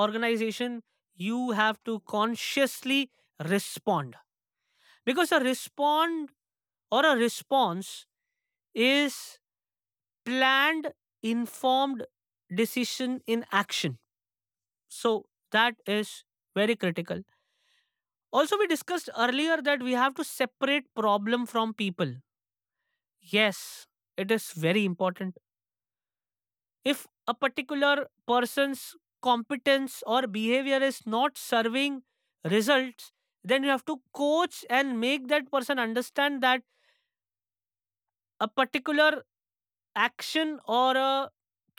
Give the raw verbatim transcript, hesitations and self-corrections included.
organization, you have to consciously respond, because a respond or a response is planned, informed decision in action. So that is very critical. Also, we discussed earlier that we have to separate problem from people. Yes, it is very important. If a particular person's competence or behavior is not serving results, then you have to coach and make that person understand that a particular action or a